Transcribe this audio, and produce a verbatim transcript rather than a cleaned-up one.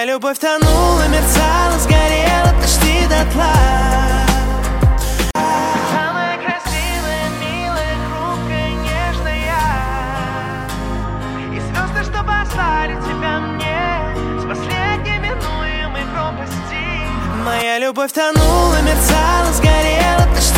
любовь тонула, мерцала, сгорела почти дотла. Самая красивая, милая, хрупкая, нежная. И звезды, что послали тебя мне с последней минуемой пропасти. Моя любовь тонула, мерцала, сгорела почти